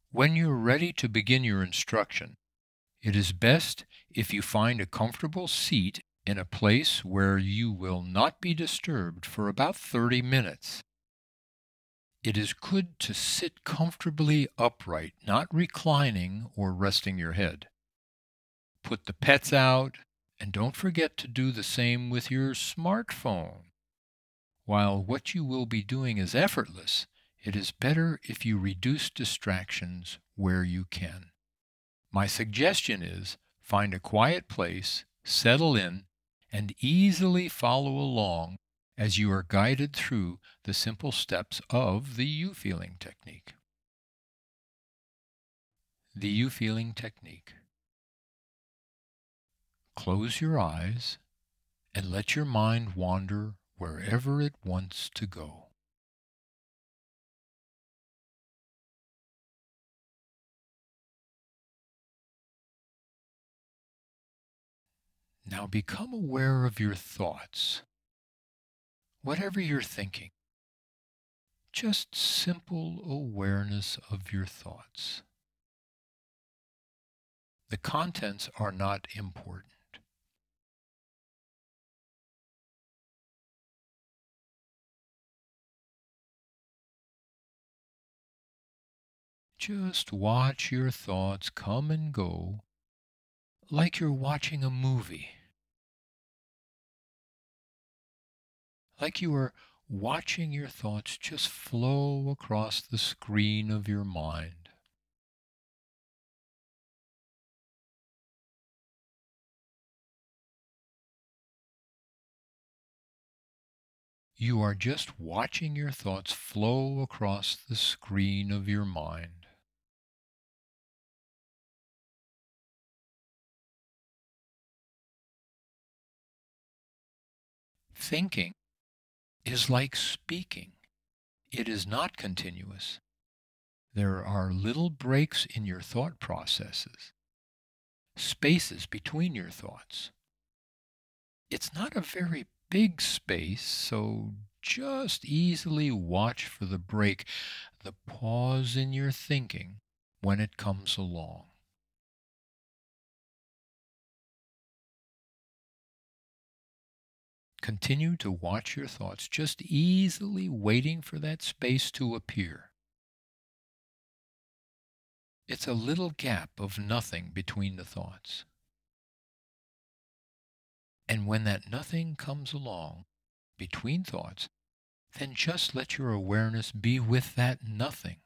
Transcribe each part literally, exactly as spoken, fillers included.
When you're ready to begin your instruction, it is best if you find a comfortable seat in a place where you will not be disturbed for about thirty minutes. It is good to sit comfortably upright, not reclining or resting your head. Put the pets out, and don't forget to do the same with your smartphone. While what you will be doing is effortless, it is better if you reduce distractions where you can. My suggestion is find a quiet place, settle in, and easily follow along as you are guided through the simple steps of the U feeling technique. The U feeling technique. Close your eyes and let your mind wander wherever it wants to go. Now become aware of your thoughts. Whatever you're thinking, just simple awareness of your thoughts. The contents are not important. Just watch your thoughts come and go like you're watching a movie, like you are watching your thoughts just flow across the screen of your mind. You are just watching your thoughts flow across the screen of your mind. Thinking is like speaking. It is not continuous. There are little breaks in your thought processes, spaces between your thoughts. It's not a very big space, so just easily watch for the break, the pause in your thinking when it comes along. Continue to watch your thoughts, just easily waiting for that space to appear. It's a little gap of nothing between the thoughts. And when that nothing comes along between thoughts, then just let your awareness be with that nothing.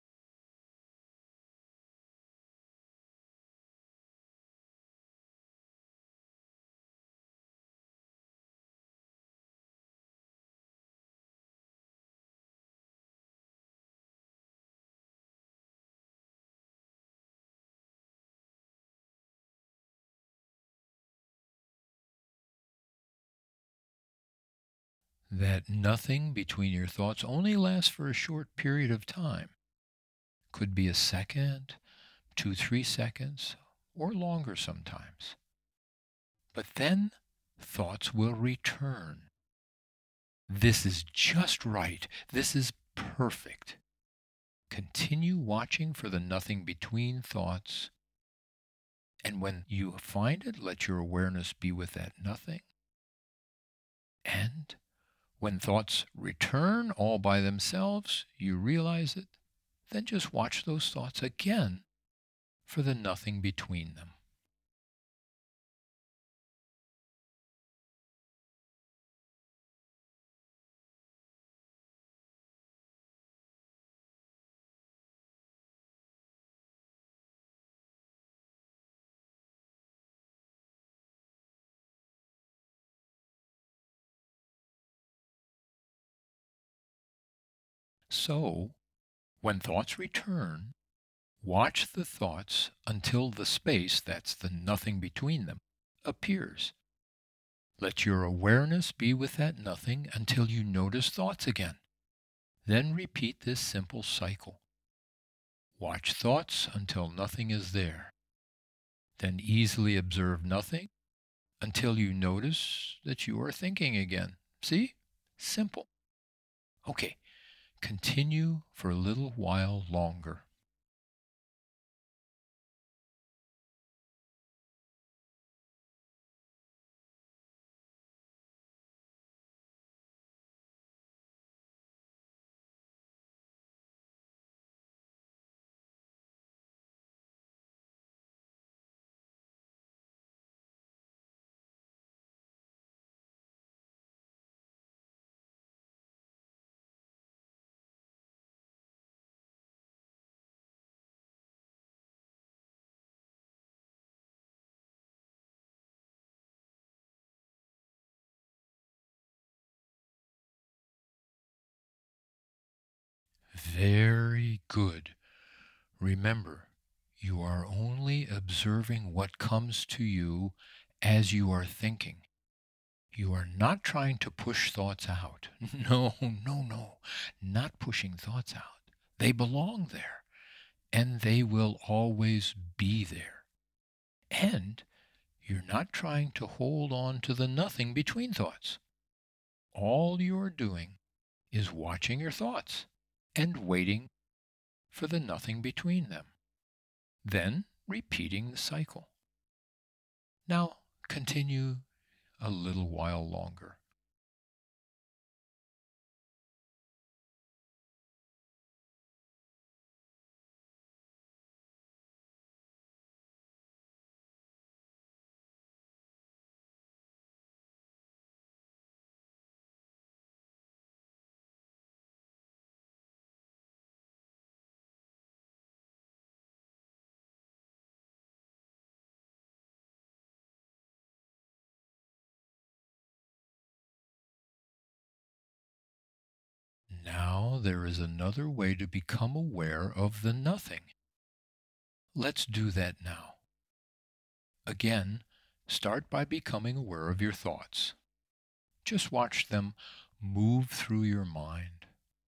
That nothing between your thoughts only lasts for a short period of time. Could be a second, two, three seconds, or longer sometimes. But then thoughts will return. This is just right. This is perfect. Continue watching for the nothing between thoughts. And when you find it, let your awareness be with that nothing. And when thoughts return all by themselves, you realize it, then just watch those thoughts again for the nothing between them. So, when thoughts return, watch the thoughts until the space, that's the nothing between them, appears. Let your awareness be with that nothing until you notice thoughts again. Then repeat this simple cycle. Watch thoughts until nothing is there. Then easily observe nothing until you notice that you are thinking again. See? Simple. Okay, continue for a little while longer. Very good. Remember, you are only observing what comes to you as you are thinking. You are not trying to push thoughts out. No, no, no, not pushing thoughts out. They belong there, and they will always be there. And you're not trying to hold on to the nothing between thoughts. All you're doing is watching your thoughts and waiting for the nothing between them, then repeating the cycle. Now continue a little while longer. Now there is another way to become aware of the nothing. Let's do that now. Again, start by becoming aware of your thoughts. Just watch them move through your mind.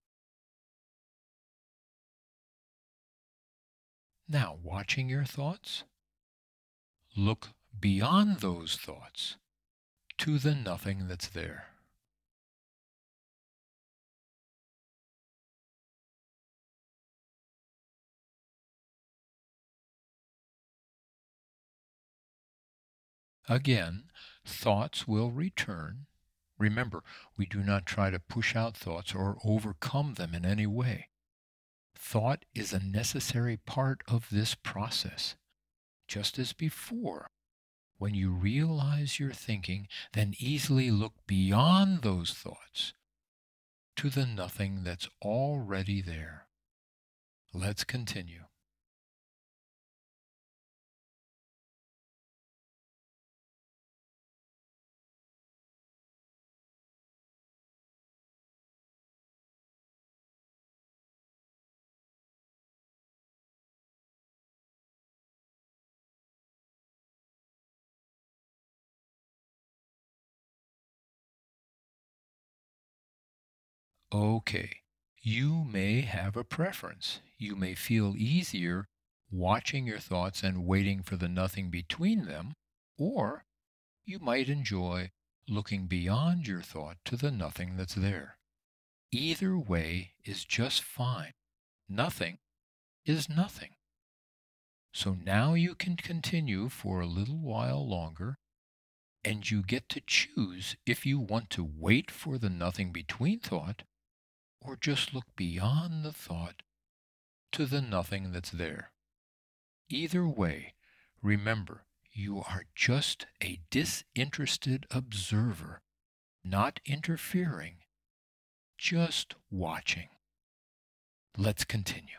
Now, watching your thoughts, look beyond those thoughts to the nothing that's there. Again, thoughts will return. Remember, we do not try to push out thoughts or overcome them in any way. Thought is a necessary part of this process. Just as before, when you realize you're thinking, then easily look beyond those thoughts to the nothing that's already there. Let's continue. Okay, you may have a preference. You may feel easier watching your thoughts and waiting for the nothing between them, or you might enjoy looking beyond your thought to the nothing that's there. Either way is just fine. Nothing is nothing. So now you can continue for a little while longer, and you get to choose if you want to wait for the nothing between thought or just look beyond the thought to the nothing that's there. Either way, remember, you are just a disinterested observer, not interfering, just watching. Let's continue.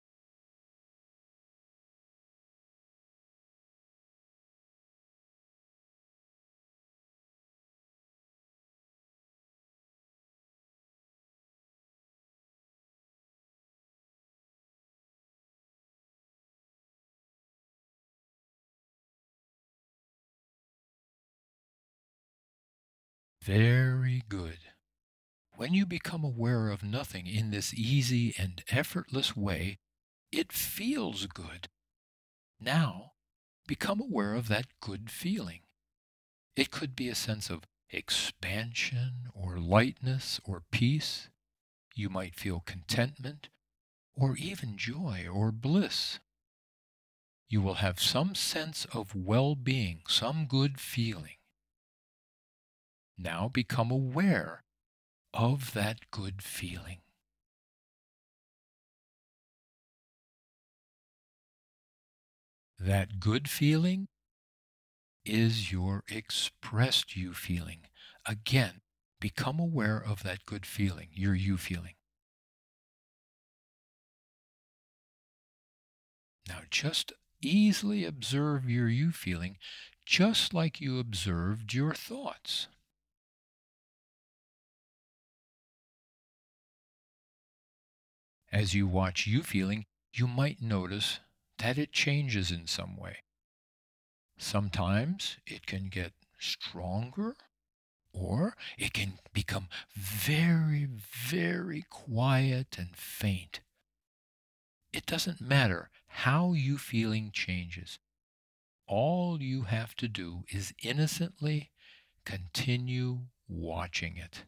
Very good. When you become aware of nothing in this easy and effortless way, it feels good. Now, become aware of that good feeling. It could be a sense of expansion or lightness or peace. You might feel contentment or even joy or bliss. You will have some sense of well-being, some good feeling. Now become aware of that good feeling. That good feeling is your expressed you feeling. Again, become aware of that good feeling, your you feeling. Now just easily observe your you feeling just like you observed your thoughts. As you watch you feeling, you might notice that it changes in some way. Sometimes it can get stronger, or it can become very, very quiet and faint. It doesn't matter how you feeling changes. All you have to do is innocently continue watching it.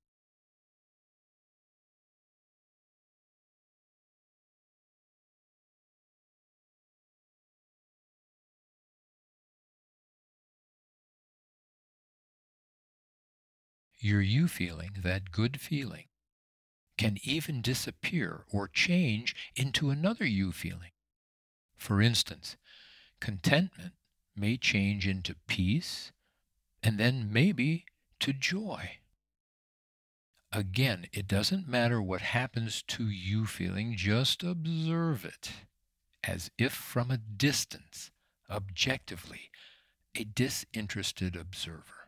Your you feeling, that good feeling, can even disappear or change into another you feeling. For instance, contentment may change into peace and then maybe to joy. Again, it doesn't matter what happens to you feeling, just observe it as if from a distance, objectively, a disinterested observer.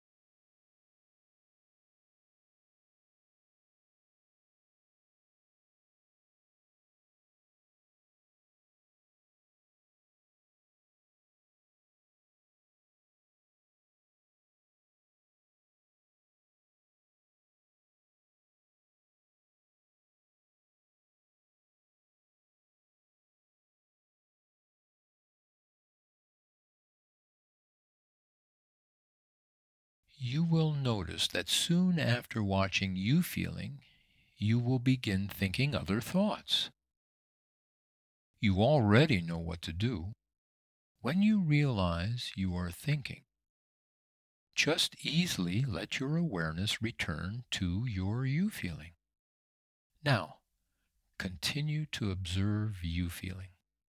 You will notice that soon after watching you feeling, you will begin thinking other thoughts. You already know what to do. When you realize you are thinking, just easily let your awareness return to your you feeling. Now, continue to observe you feeling.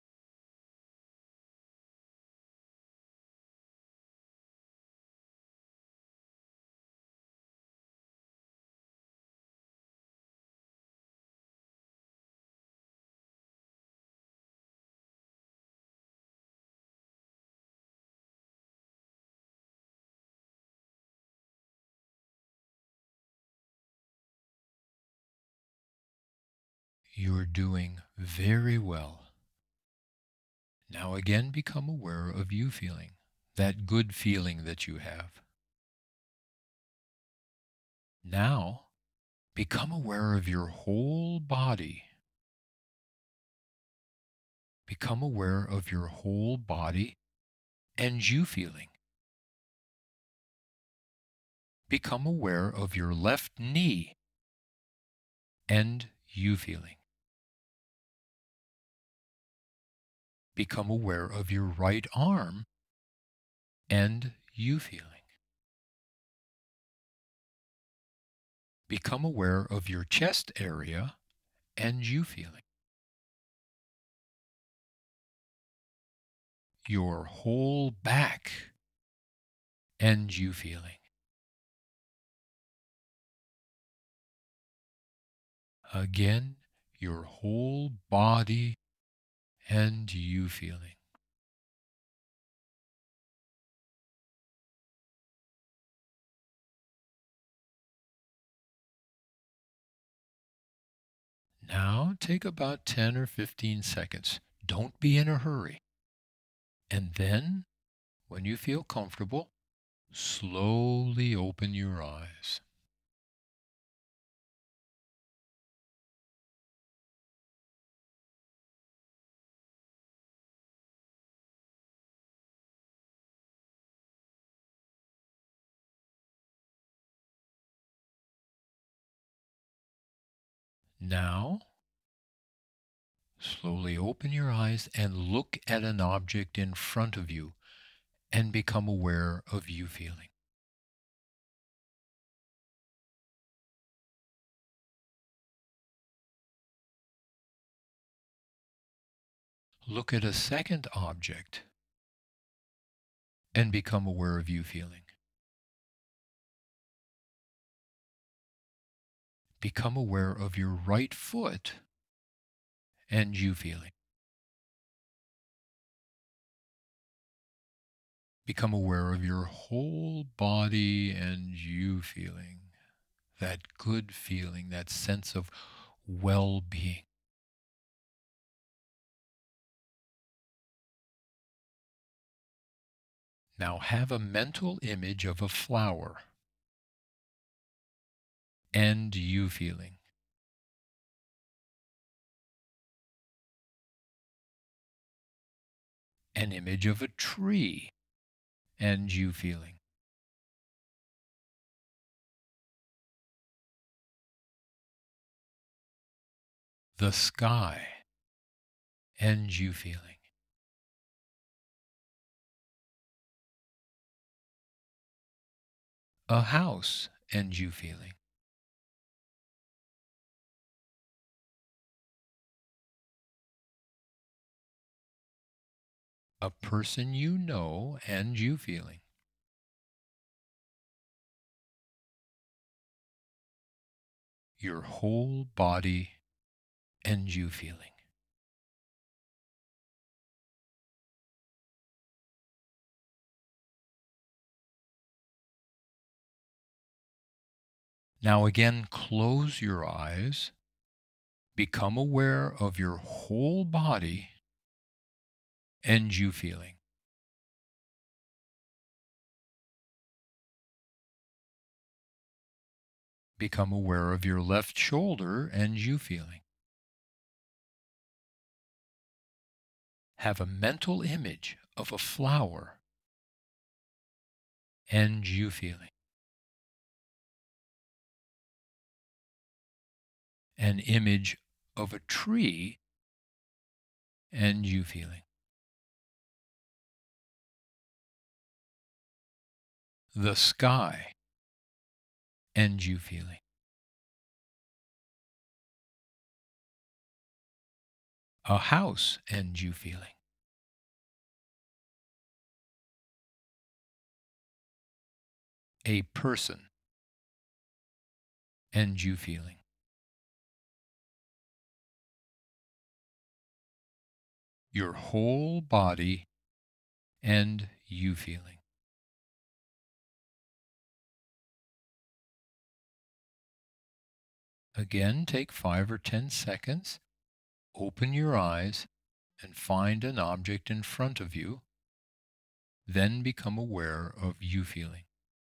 You're doing very well. Now again become aware of you feeling, that good feeling that you have. Now become aware of your whole body. Become aware of your whole body and you feeling. Become aware of your left knee and you feeling. Become aware of your right arm and you feeling. Become aware of your chest area and you feeling. Your whole back and you feeling. Again, your whole body and you feeling. Now take about ten or fifteen seconds. Don't be in a hurry. And then, when you feel comfortable, slowly open your eyes. Now, slowly open your eyes and look at an object in front of you and become aware of you feeling. Look at a second object and become aware of you feeling. Become aware of your right foot and you feeling. Become aware of your whole body and you feeling. That good feeling, that sense of well being. Now have a mental image of a flower and you feeling. An image of a tree and you feeling. The sky and you feeling. A house and you feeling. A person you know and you feeling. Your whole body and you feeling. Now again, close your eyes. Become aware of your whole body and you feeling. Become aware of your left shoulder and you feeling. Have a mental image of a flower and you feeling. An image of a tree and you feeling. The sky and you feeling. A house and you feeling. A person and you feeling. Your whole body and you feeling. Again, take five or ten seconds, open your eyes, and find an object in front of you. Then become aware of you feeling.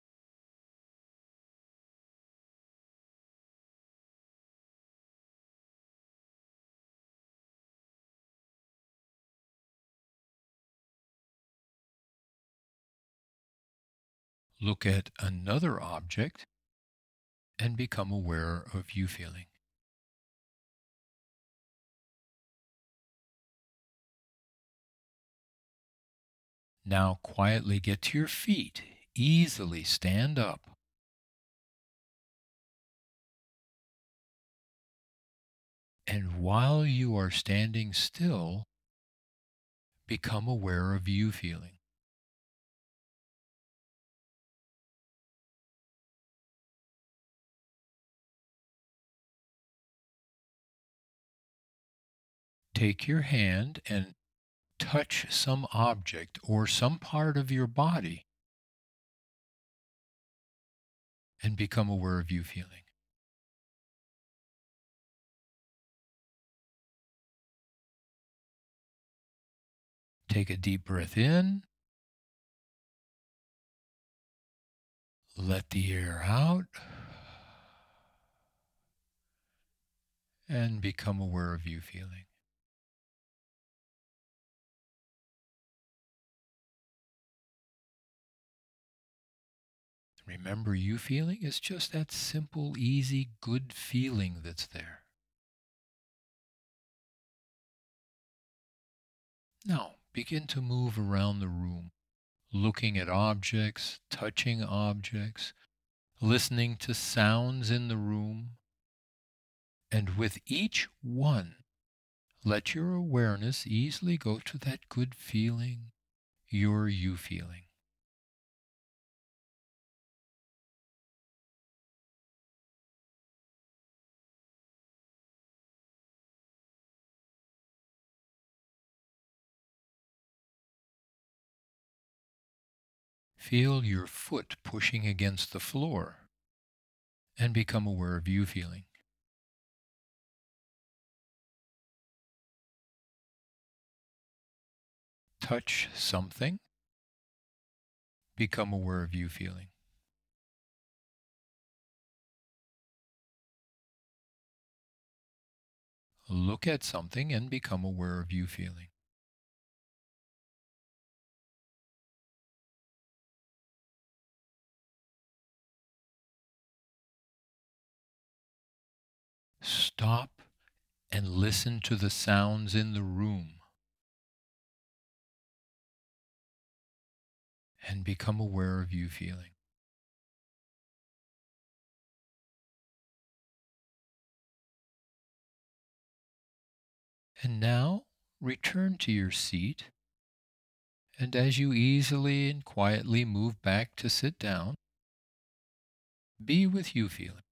Look at another object and become aware of you feeling. Now quietly get to your feet. Easily stand up. And while you are standing still, become aware of you feeling. Take your hand and touch some object or some part of your body and become aware of you feeling. Take a deep breath in. Let the air out. And become aware of you feeling. Remember, you feeling is just that simple, easy, good feeling that's there. Now, begin to move around the room, looking at objects, touching objects, listening to sounds in the room. And with each one, let your awareness easily go to that good feeling, your you feeling. Feel your foot pushing against the floor and become aware of you feeling. Touch something Become aware of you feeling. Look at something and become aware of you feeling. Stop and listen to the sounds in the room and become aware of you feeling. And now return to your seat, and as you easily and quietly move back to sit down, be with you feeling.